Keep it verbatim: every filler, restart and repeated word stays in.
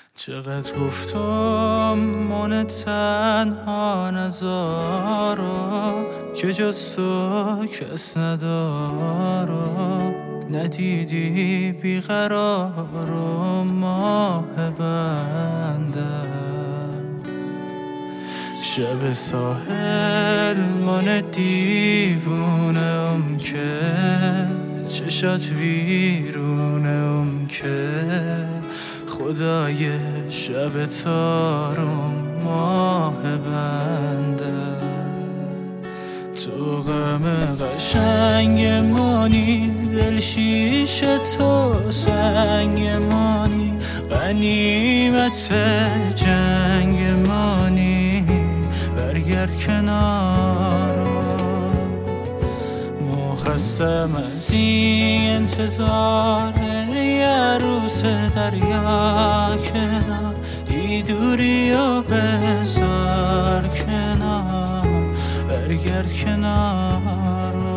چقدر گفتم من تنها نذارم که جز تو کس ندارم، ندیدی بیقرارم ماه بنده. شب ساحل من دیوونم که چشات ویرونم که خدای شب تارم ماه بنده. تو غم قشنگ مانی، دل شیشه تو سنگ مانی، غنیمت جنگ مانی، برگرد کنارم. مخصم از این انتظار یه روز دریا کنار، ای دوری و بذار کنار، برگرد کنار.